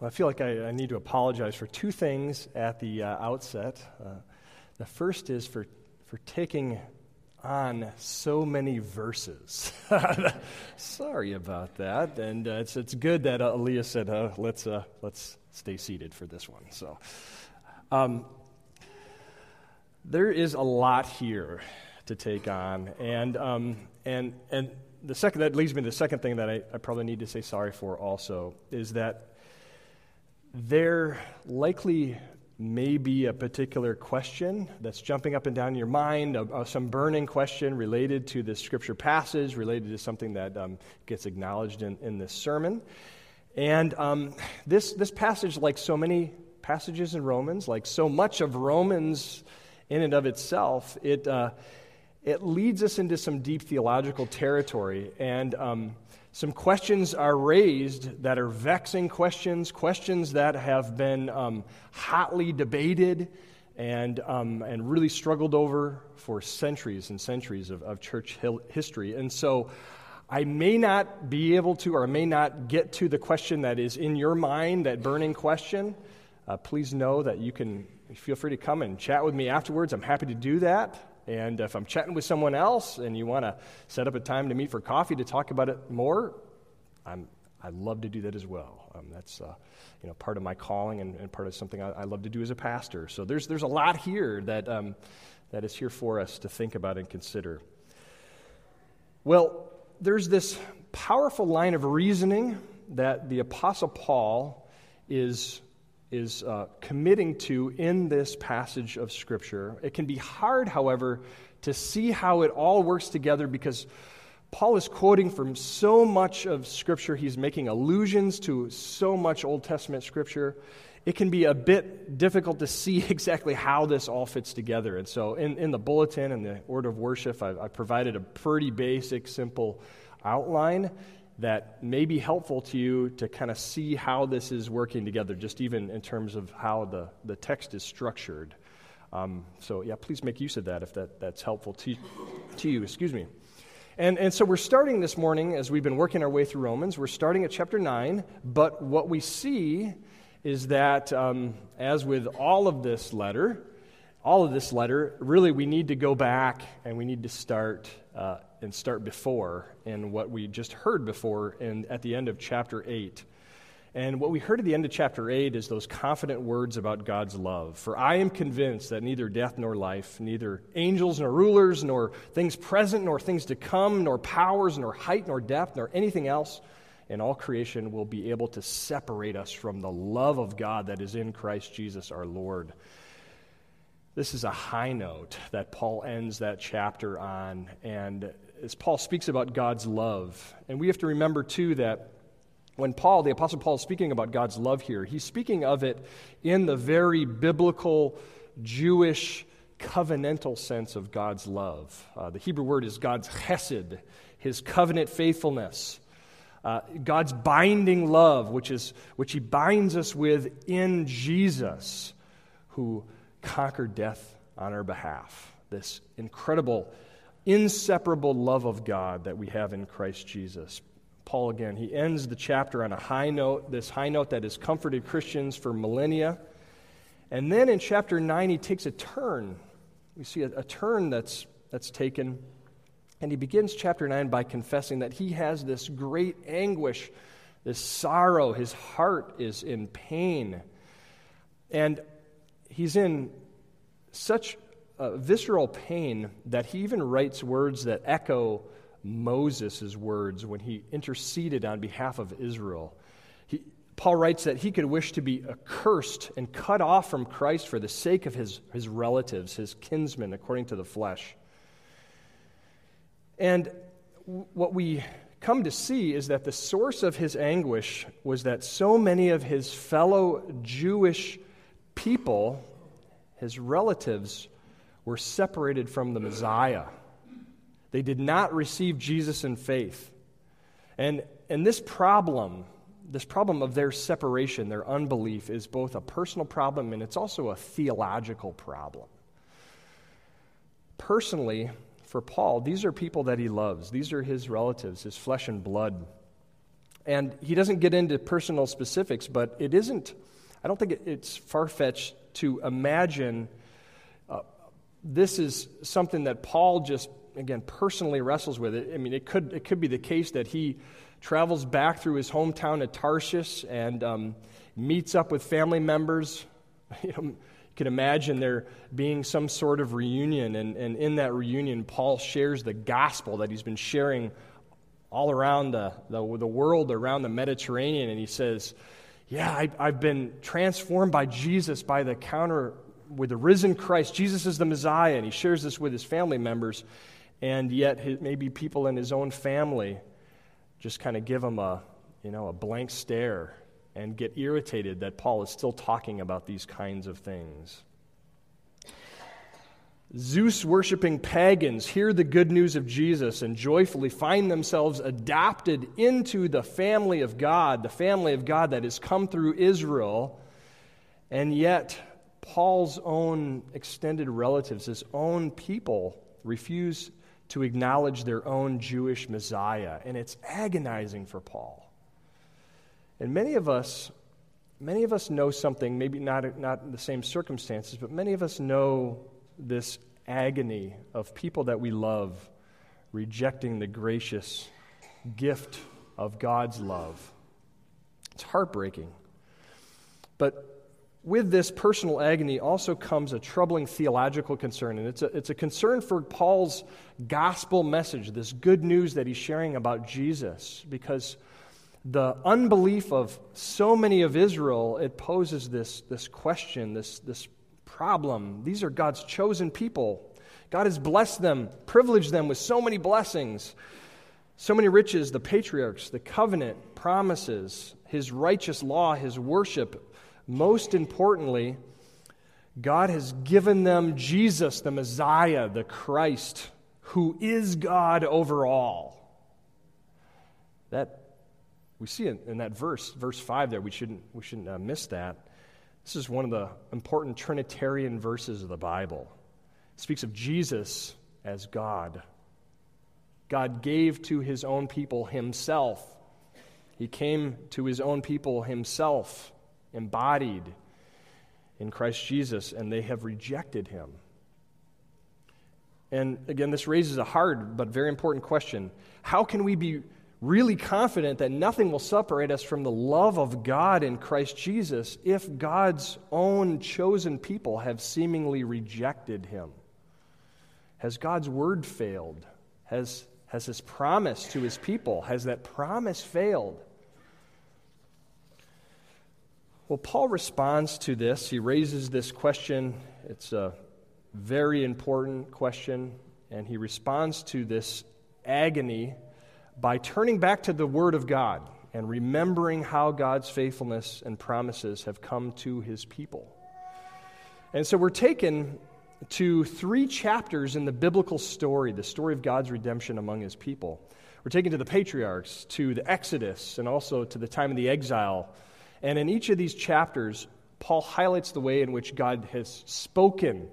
I feel like I need to apologize for two things at the outset. The first is for taking on so many verses. Sorry about that, and it's good that Aaliyah said let's stay seated for this one. So there is a lot here to take on, and the second that leads me to the second thing that I probably need to say sorry for also is that there likely may be a particular question that's jumping up and down in your mind, some burning question related to this scripture passage, related to something that gets acknowledged in this sermon. And this passage, like so many passages in Romans, like so much of Romans in and of itself, it leads us into some deep theological territory, and some questions are raised that are vexing questions that have been hotly debated and really struggled over for centuries and centuries of church history. And so I may not be able to, or I may not get to the question that is in your mind, that burning question. Please know that you can feel free to come and chat with me afterwards. I'm happy to do that. And if I'm chatting with someone else and you want to set up a time to meet for coffee to talk about it more, I'd love to do that as well. That's part of my calling and part of something I love to do as a pastor. So there's a lot here that is here for us to think about and consider. Well, there's this powerful line of reasoning that the Apostle Paul is committing to in this passage of Scripture. It can be hard, however, to see how it all works together because Paul is quoting from so much of Scripture. He's making allusions to so much Old Testament Scripture. It can be a bit difficult to see exactly how this all fits together. And so in the bulletin and the order of worship, I provided a pretty basic, simple outline that may be helpful to you to kind of see how this is working together, just even in terms of how the text is structured. Please make use of that if that's helpful to you. Excuse me. And so we're starting this morning, as we've been working our way through Romans, we're starting at chapter 9, but what we see is that, as with all of this letter, really we need to go back and we need to start before in what we just heard before at the end of chapter 8. And what we heard at the end of chapter 8 is those confident words about God's love. For I am convinced that neither death nor life, neither angels nor rulers, nor things present nor things to come, nor powers, nor height, nor depth, nor anything else in all creation will be able to separate us from the love of God that is in Christ Jesus our Lord. This is a high note that Paul ends that chapter on, and as Paul speaks about God's love, and we have to remember too that when the Apostle Paul is speaking about God's love here, he's speaking of it in the very biblical, Jewish, covenantal sense of God's love. The Hebrew word is God's chesed, his covenant faithfulness. God's binding love, which he binds us with in Jesus, who conquered death on our behalf. This incredible, inseparable love of God that we have in Christ Jesus. Paul, again, he ends the chapter on a high note, this high note that has comforted Christians for millennia. And then in chapter 9, he takes a turn. We see a turn that's taken. And he begins chapter 9 by confessing that he has this great anguish, this sorrow. His heart is in pain. And he's in such visceral pain that he even writes words that echo Moses' words when he interceded on behalf of Israel. Paul writes that he could wish to be accursed and cut off from Christ for the sake of his relatives, his kinsmen, according to the flesh. And what we come to see is that the source of his anguish was that so many of his fellow Jewish people, his relatives, were separated from the Messiah. They did not receive Jesus in faith. And this problem of their separation, their unbelief, is both a personal problem and it's also a theological problem. Personally, for Paul, these are people that he loves. These are his relatives, his flesh and blood. And he doesn't get into personal specifics, but I don't think it's far-fetched to imagine this is something that Paul just, again, personally wrestles with. I mean, it could be the case that he travels back through his hometown of Tarshish and meets up with family members. You can imagine there being some sort of reunion, and in that reunion, Paul shares the gospel that he's been sharing all around the world, around the Mediterranean, and he says, yeah, I've been transformed by Jesus, by the encounter with the risen Christ. Jesus is the Messiah, and he shares this with his family members, and yet maybe people in his own family just kind of give him a blank stare and get irritated that Paul is still talking about these kinds of things. Zeus-worshiping pagans hear the good news of Jesus and joyfully find themselves adopted into the family of God that has come through Israel, and yet Paul's own extended relatives, his own people, refuse to acknowledge their own Jewish Messiah, and it's agonizing for Paul. And many of us know something, maybe not in the same circumstances, but many of us know this agony of people that we love rejecting the gracious gift of God's love. It's heartbreaking. But with this personal agony also comes a troubling theological concern, and it's a concern for Paul's gospel message, this good news that he's sharing about Jesus, because the unbelief of so many of Israel, it poses this question, this problem. These are God's chosen people. God has blessed them, privileged them with so many blessings, so many riches, the patriarchs, the covenant, promises, his righteous law, his worship. Most importantly, God has given them Jesus, the Messiah, the Christ, who is God over all. That we see in that verse 5 there. We shouldn't miss that. This is one of the important Trinitarian verses of the Bible. It speaks of Jesus as God. God gave to his own people himself. He came to his own people himself, embodied in Christ Jesus, and they have rejected him. And again, this raises a hard but very important question. How can we be really confident that nothing will separate us from the love of God in Christ Jesus if God's own chosen people have seemingly rejected him? Has God's word failed? Has his promise to his people, has that promise failed? Well, Paul responds to this. He raises this question. It's a very important question, and he responds to this agony by turning back to the Word of God and remembering how God's faithfulness and promises have come to his people. And so we're taken to 3 chapters in the biblical story, the story of God's redemption among his people. We're taken to the patriarchs, to the Exodus, and also to the time of the exile. And in each of these chapters, Paul highlights the way in which God has spoken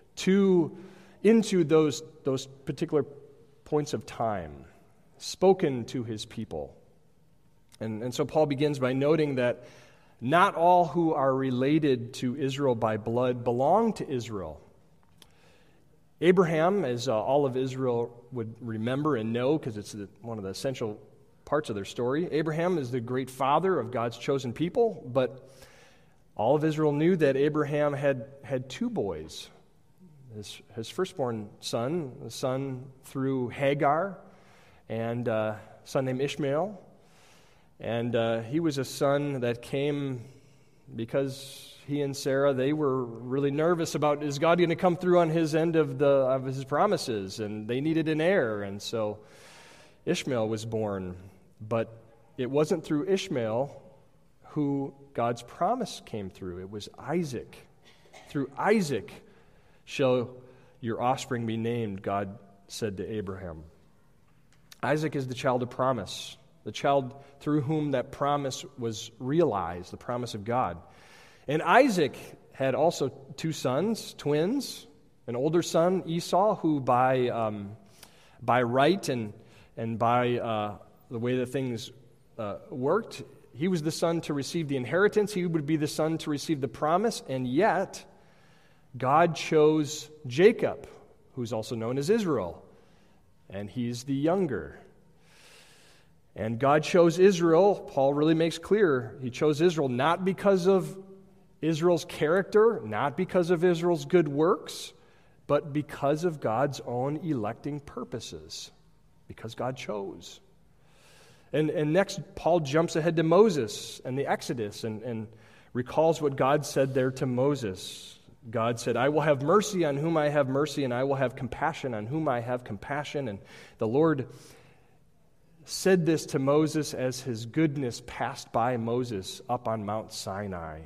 into those particular points of time, spoken to his people. And so Paul begins by noting that not all who are related to Israel by blood belong to Israel. Abraham, as all of Israel would remember and know, because it's one of the essential parts of their story, Abraham is the great father of God's chosen people, but all of Israel knew that Abraham had 2 boys. His firstborn son, the son through Hagar, and a son named Ishmael. And he was a son that came because he and Sarah, they were really nervous about, is God going to come through on his end of his promises? And they needed an heir, and so Ishmael was born. But it wasn't through Ishmael who God's promise came through. It was Isaac. Through Isaac shall your offspring be named, God said to Abraham. Isaac is the child of promise, the child through whom that promise was realized, the promise of God. And Isaac had also 2 sons, twins, an older son, Esau, who by right and by the way that things worked. He was the son to receive the inheritance. He would be the son to receive the promise. And yet, God chose Jacob, who's also known as Israel. And he's the younger. And God chose Israel, Paul really makes clear, he chose Israel not because of Israel's character, not because of Israel's good works, but because of God's own electing purposes, because God chose. And next, Paul jumps ahead to Moses and the Exodus and recalls what God said there to Moses. God said, I will have mercy on whom I have mercy, and I will have compassion on whom I have compassion. And the Lord said this to Moses as his goodness passed by Moses up on Mount Sinai.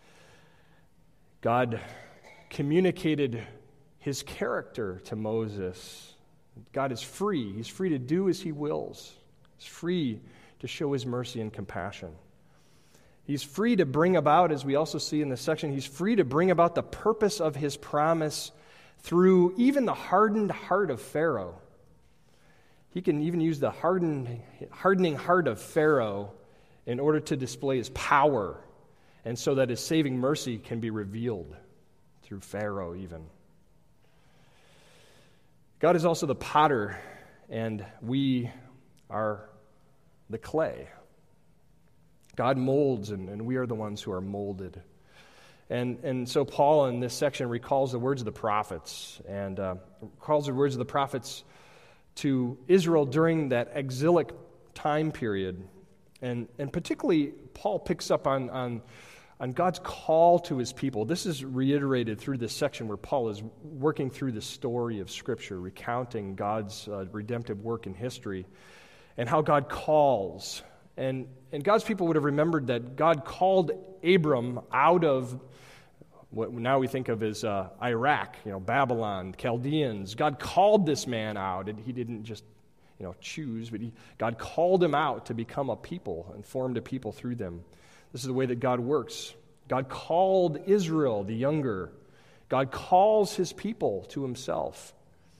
God communicated his character to Moses. God is free. He's free to do as he wills. He's free to show his mercy and compassion. He's free to bring about, as we also see in this section, he's free to bring about the purpose of his promise through even the hardened heart of Pharaoh. He can even use the hardening heart of Pharaoh in order to display his power, and so that his saving mercy can be revealed through Pharaoh even. God is also the potter, and we are the clay. God molds, and we are the ones who are molded. And so Paul in this section recalls the words of the prophets, and recalls the words of the prophets to Israel during that exilic time period. And particularly, Paul picks up on God's call to his people. This is reiterated through this section where Paul is working through the story of Scripture, recounting God's redemptive work in history, and how God calls. And God's people would have remembered that God called Abram out of what now we think of as Iraq, Babylon, Chaldeans. God called this man out, and he didn't just choose, but God called him out to become a people and formed a people through them. This is the way that God works. God called Israel, the younger. God calls his people to himself.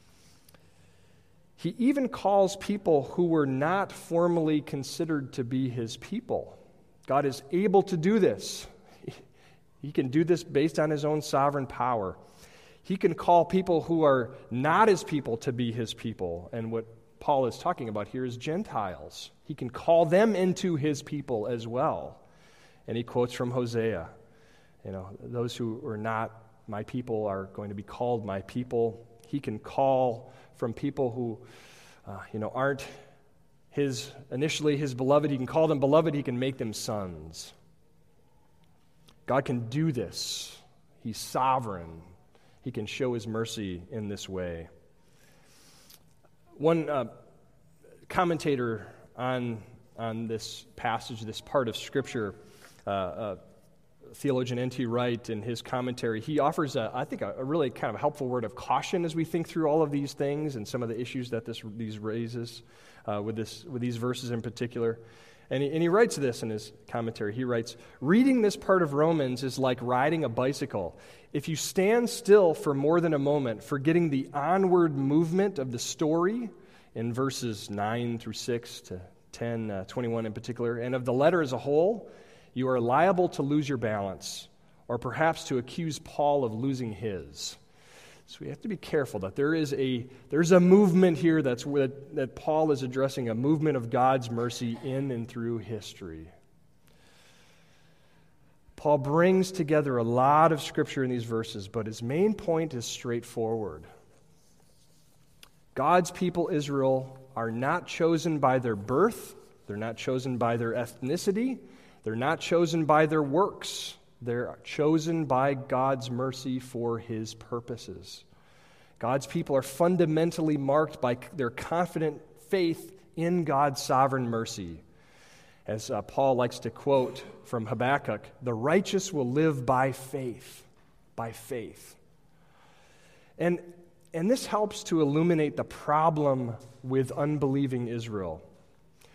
He even calls people who were not formally considered to be his people. God is able to do this. He can do this based on his own sovereign power. He can call people who are not his people to be his people. And what Paul is talking about here is Gentiles. He can call them into his people as well. And he quotes from Hosea. Those who are not my people are going to be called my people. He can call from people who, aren't initially his beloved. He can call them beloved. He can make them sons. God can do this. He's sovereign. He can show his mercy in this way. One commentator on this passage, this part of Scripture, theologian N.T. Wright, in his commentary, he offers, I think, a really kind of helpful word of caution as we think through all of these things and some of the issues that these raises with these verses in particular. And he writes this in his commentary. He writes, reading this part of Romans is like riding a bicycle. If you stand still for more than a moment, forgetting the onward movement of the story in verses 9 through 6 to 10, 21 in particular, and of the letter as a whole, you are liable to lose your balance, or perhaps to accuse Paul of losing his. So we have to be careful that there's a movement here that Paul is addressing, a movement of God's mercy in and through history. Paul brings together a lot of Scripture in these verses, but his main point is straightforward. God's people, Israel, are not chosen by their birth. They're not chosen by their ethnicity. They're not chosen by their works. They're chosen by God's mercy for his purposes. God's people are fundamentally marked by their confident faith in God's sovereign mercy. As Paul likes to quote from Habakkuk, the righteous will live by faith. By faith. And this helps to illuminate the problem with unbelieving Israel.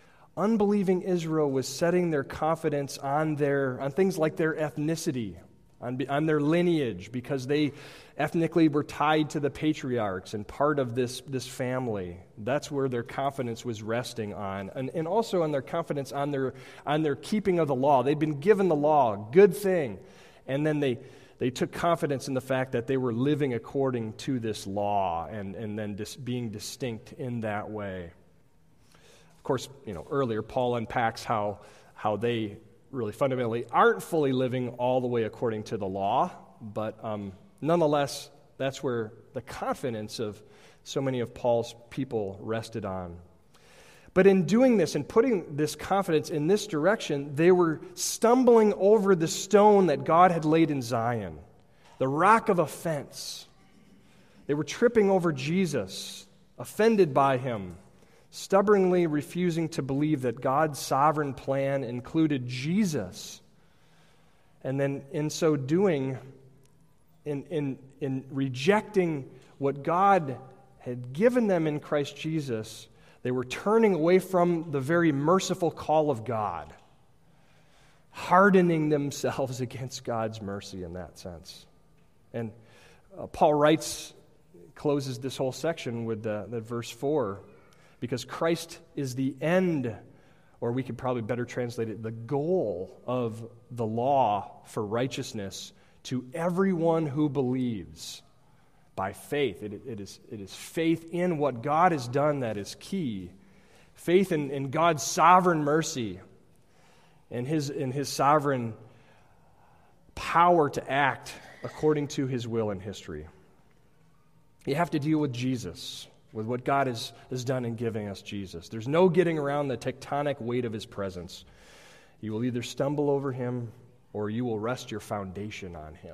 Unbelieving Israel was setting their confidence on things like their ethnicity, on their lineage, because they ethnically were tied to the patriarchs and part of this family. That's where their confidence was resting on. And also on their confidence on their keeping of the law. They'd been given the law, good thing. And then they took confidence in the fact that they were living according to this law and then being distinct in that way. Of course, earlier Paul unpacks how they really fundamentally aren't fully living all the way according to the law, but nonetheless, that's where the confidence of so many of Paul's people rested on. But in doing this and putting this confidence in this direction, they were stumbling over the stone that God had laid in Zion, the rock of offense. They were tripping over Jesus, offended by him, stubbornly refusing to believe that God's sovereign plan included Jesus. And then in so doing, in rejecting what God had given them in Christ Jesus, they were turning away from the very merciful call of God, hardening themselves against God's mercy in that sense. And Paul closes this whole section with that verse 4, because Christ is the end, or we could probably better translate it, the goal of the law for righteousness to everyone who believes by faith. It is faith in what God has done that is key. Faith in God's sovereign mercy and His sovereign power to act according to His will in history. You have to deal with Jesus, with what God has done in giving us Jesus. There's no getting around the tectonic weight of His presence. You will either stumble over Him or you will rest your foundation on Him.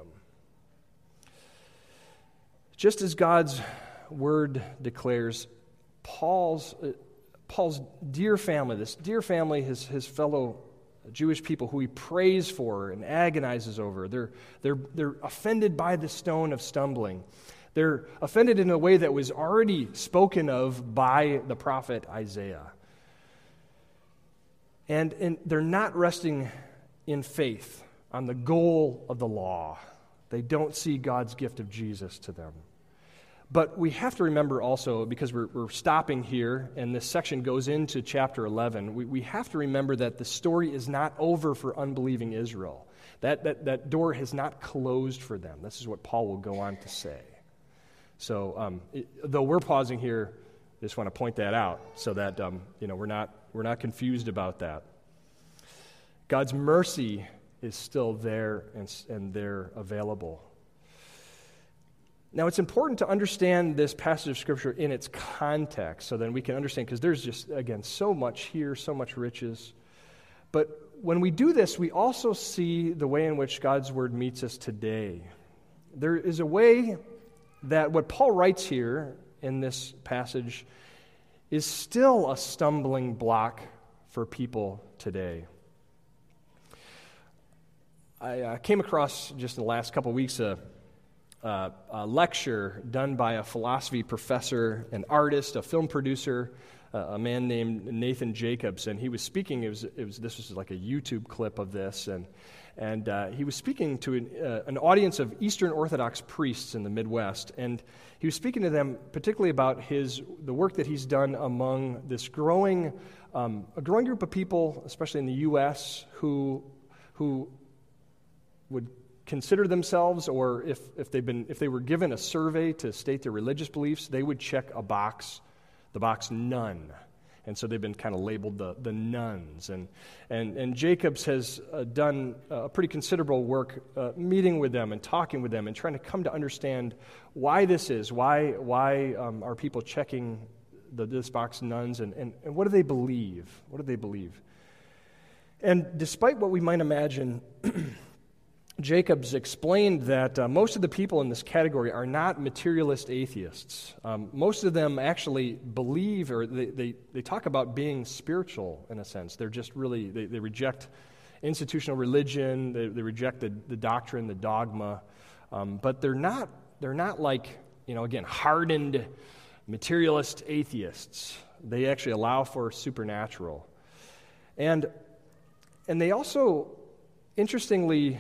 Just as God's Word declares, Paul's dear family, his fellow Jewish people who he prays for and agonizes over, they're offended by the stone of stumbling. They're offended in a way that was already spoken of by the prophet Isaiah. And they're not resting in faith on the goal of the law. They don't see God's gift of Jesus to them. But we have to remember also, because we're stopping here, and this section goes into chapter 11, we have to remember that the story is not over for unbelieving Israel. That door has not closed for them. This is what Paul will go on to say. So, though we're pausing here, I just want to point that out so that we're not confused about that. God's mercy is still there and they're available. Now, it's important to understand this passage of Scripture in its context so then we can understand, because there's just, again, so much here, so much riches. But when we do this, we also see the way in which God's Word meets us today. There is a way that what Paul writes here in this passage is still a stumbling block for people today. I came across, just in the last couple of weeks, a lecture done by a philosophy professor, an artist, a film producer, a man named Nathan Jacobs, and he was speaking. This was like a YouTube clip of this, and he was speaking to an audience of Eastern Orthodox priests in the Midwest, and he was speaking to them particularly about the work that he's done among this growing group of people, especially in the U.S., who would consider themselves, or if they were given a survey to state their religious beliefs, they would check the box none. And so they've been kind of labeled the nuns. And Jacobs has done a pretty considerable work meeting with them and talking with them and trying to come to understand why this is, why are people checking this box nuns, and what do they believe? What do they believe? And despite what we might imagine, Jacobs explained that most of the people in this category are not materialist atheists. Most of them actually believe, or they talk about being spiritual in a sense. They're just really, they reject institutional religion, they reject the doctrine, the dogma, but they're not like, again, hardened materialist atheists. They actually allow for supernatural. And they also, interestingly,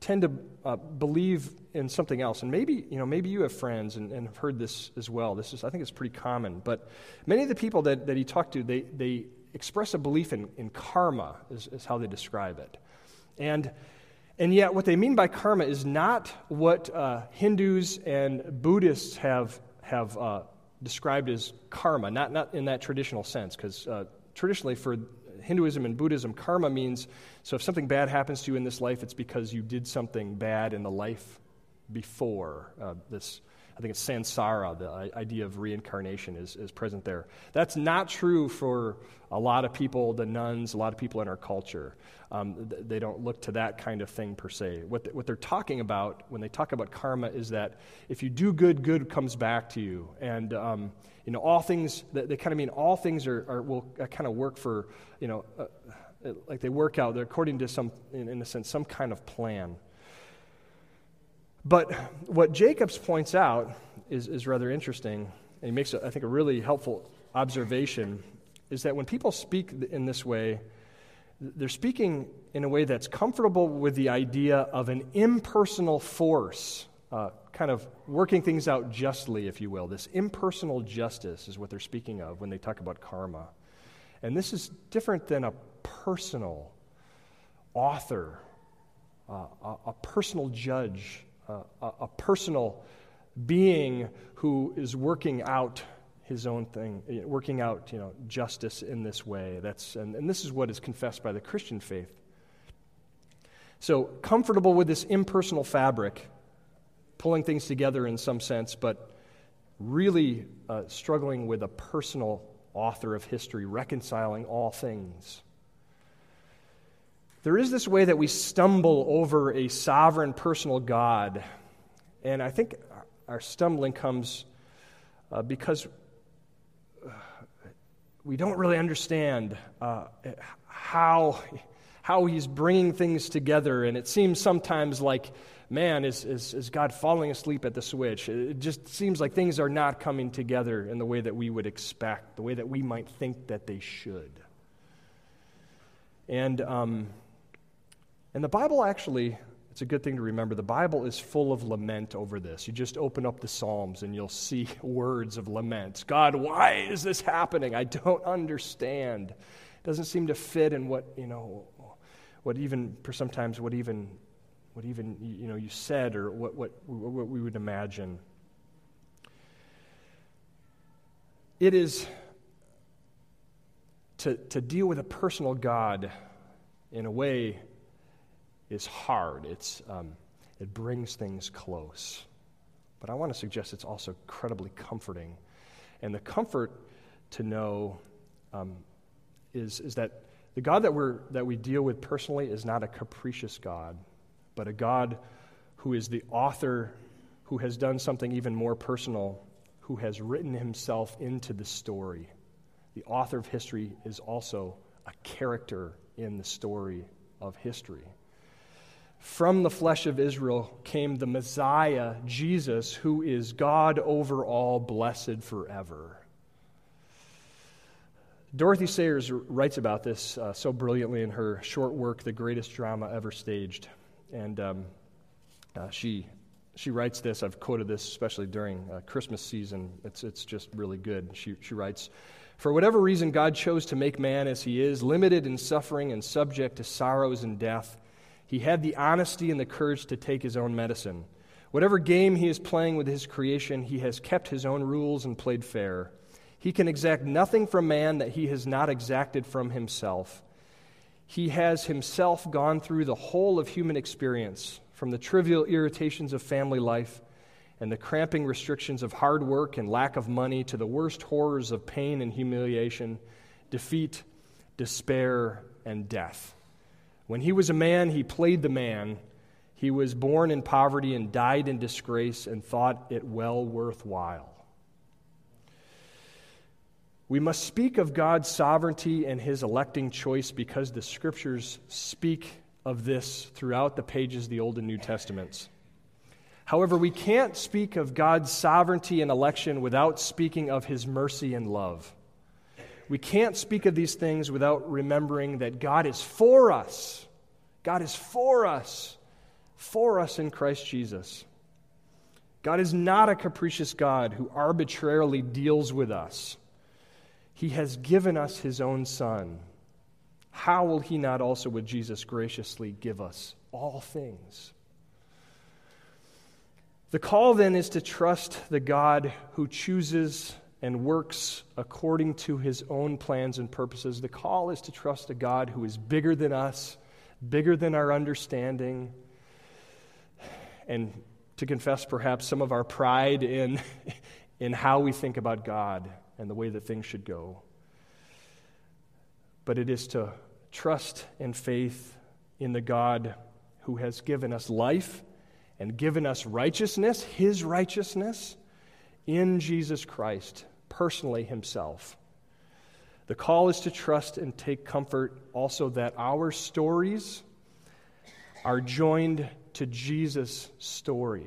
tend to believe in something else. And maybe you have friends and have heard this as well. I think it's pretty common. But many of the people that he talked to, they express a belief in karma, is how they describe it. And yet what they mean by karma is not what Hindus and Buddhists have described as karma, not in that traditional sense, because traditionally for Hinduism and Buddhism, karma means, so if something bad happens to you in this life, it's because you did something bad in the life before. I think it's samsara, the idea of reincarnation is present there. That's not true for a lot of people, the nuns, a lot of people in our culture. They don't look to that kind of thing per se. What they're talking about when they talk about karma is that if you do good, good comes back to you. And all things, they kind of mean all things will kind of work for, like they work out. They're according to some, in a sense, some kind of plan. But what Jacobs points out is rather interesting, and he makes, I think, a really helpful observation, is that when people speak in this way, they're speaking in a way that's comfortable with the idea of an impersonal force, kind of working things out justly, if you will. This impersonal justice is what they're speaking of when they talk about karma. And this is different than a personal author, a personal judge, a personal being who is working out his own thing, working out, justice in this way. And this is what is confessed by the Christian faith. So comfortable with this impersonal fabric, pulling things together in some sense, but really struggling with a personal author of history, reconciling all things. There is this way that we stumble over a sovereign personal God, and I think our stumbling comes because we don't really understand how he's bringing things together, and it seems sometimes like, man, is God falling asleep at the switch? It just seems like things are not coming together in the way that we would expect, the way that we might think that they should. And the Bible actually, it's a good thing to remember, the Bible is full of lament over this. You just open up the Psalms and you'll see words of lament. God, why is this happening? I don't understand. It doesn't seem to fit in what even you said or what we would imagine. It is to deal with a personal God in a way is hard. It brings things close. But I want to suggest it's also incredibly comforting. And the comfort to know is that the God that we deal with personally is not a capricious God, but a God who is the author, who has done something even more personal, who has written himself into the story. The author of history is also a character in the story of history. From the flesh of Israel came the Messiah, Jesus, who is God over all, blessed forever. Dorothy Sayers writes about this so brilliantly in her short work, The Greatest Drama Ever Staged. And she writes this, I've quoted this especially during Christmas season. It's just really good. She writes, "For whatever reason God chose to make man as he is, limited in suffering and subject to sorrows and death, he had the honesty and the courage to take his own medicine. Whatever game he is playing with his creation, he has kept his own rules and played fair. He can exact nothing from man that he has not exacted from himself. He has himself gone through the whole of human experience, from the trivial irritations of family life and the cramping restrictions of hard work and lack of money to the worst horrors of pain and humiliation, defeat, despair, and death. When he was a man, he played the man. He was born in poverty and died in disgrace and thought it well worthwhile." We must speak of God's sovereignty and his electing choice because the Scriptures speak of this throughout the pages of the Old and New Testaments. However, we can't speak of God's sovereignty and election without speaking of his mercy and love. We can't speak of these things without remembering that God is for us. God is for us for us in Christ Jesus. God is not a capricious God who arbitrarily deals with us. He has given us his own Son. How will he not also with Jesus graciously give us all things? The call then is to trust the God who chooses and works according to his own plans and purposes. The call is to trust a God who is bigger than us, bigger than our understanding, and to confess perhaps some of our pride in how we think about God and the way that things should go. But it is to trust and faith in the God who has given us life and given us righteousness, his righteousness, in Jesus Christ, personally himself. The call is to trust and take comfort also that our stories are joined to Jesus' story.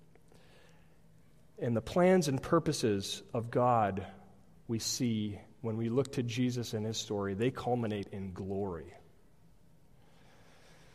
And the plans and purposes of God we see when we look to Jesus and his story, they culminate in glory.